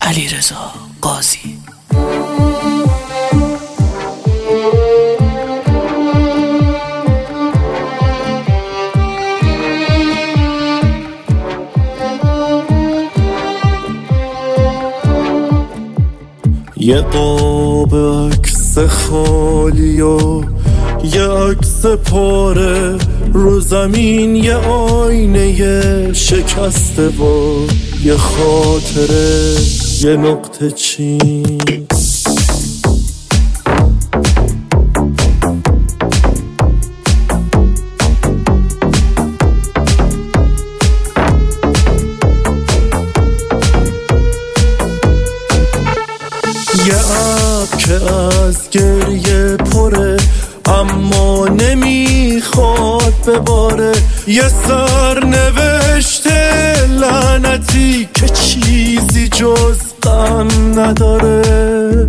علیرضا قاضی. یه قاب عکس خالی و یه عکس پاره رو زمین، یه آینه شکسته و یه خاطره، یه نقطه چین. یه اب که از گریه پره اما نمیخواد بباره، یه سرنوشت لعنتی که چیزی جز غم نداره.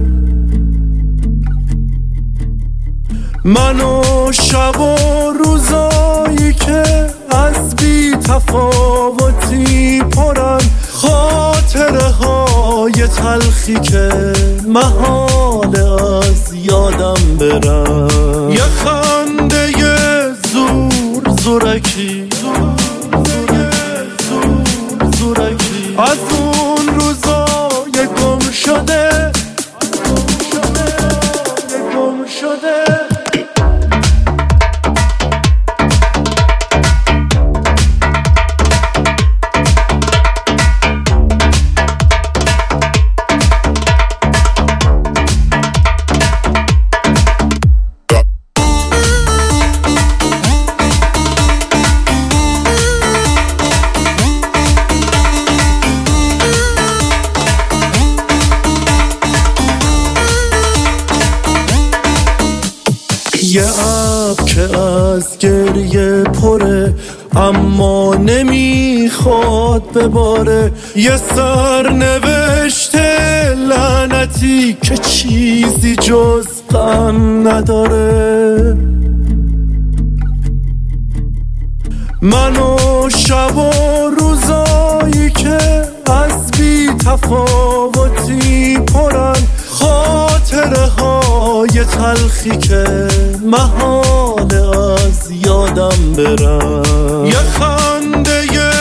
من و شب و روزایی که از بی تفاوتی پرن، خاطره های تلخی که محال از یادم برن. یه خنده زورکی از اون روزای گم شده. یه اب که از گریه پره اما نمیخواد بباره، یه سرنوشت لعنتی که چیزی جز غم نداره. من و شب و روزایی که از بی تفاوتی پرن، خاطره های تلخی که محال از یادم برن. یه خنده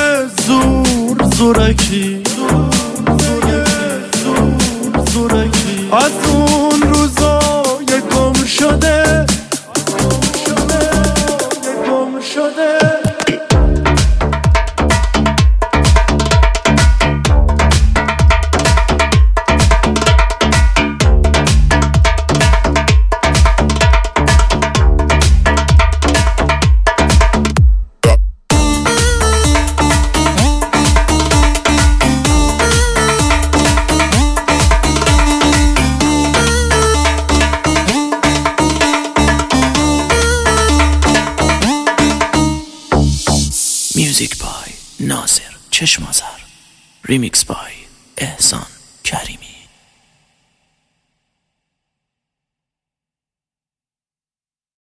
زورکی از اون روزای گم شده. میوزیک بای ناصر چشمازر، ریمیکس بای احسان کریمی.